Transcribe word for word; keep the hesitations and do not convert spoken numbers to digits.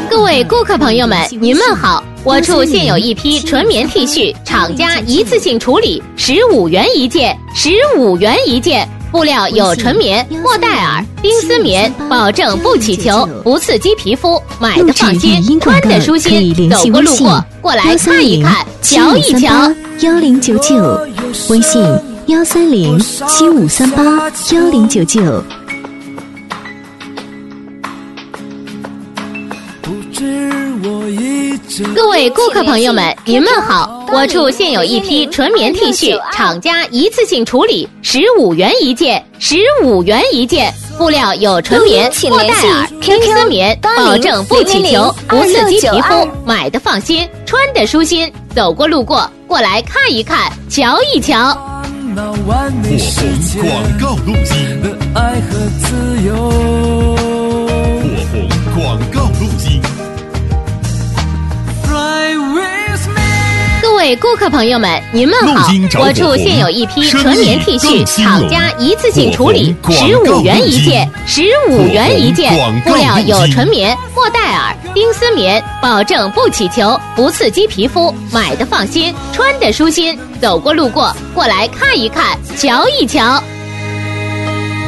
各位顾客朋友们，您们好！我处现有一批纯棉 T 恤，厂家一次性处理，十五元一件，十五元一件。布料有纯棉、莫代尔、丁丝棉，保证不起球、不刺激皮肤，买的放心，穿的舒心。走过路过，过来看一看，瞧一瞧。 幺零九九，微信幺三零七五三八幺零九九。 各位顾客朋友们，您们好！我处现有一批纯棉 T 恤，厂家一次性处理，十五元一件，十五元一件。布料有纯棉、莫代尔、丁丝棉，保证不起球、不刺激皮肤，买的放心，穿的舒心。走过路过，过来看一看，瞧一瞧。 火红广告录音，爱和自由。火红广告录音。 各位顾客朋友们，您们好！我处现有一批纯棉 T 恤，厂家一次性处理，十五元一件，十五元一件。布料有纯棉、莫代尔、丁丝棉，保证不起球、不刺激皮肤，买的放心，穿的舒心。走过路过，过来看一看，瞧一瞧。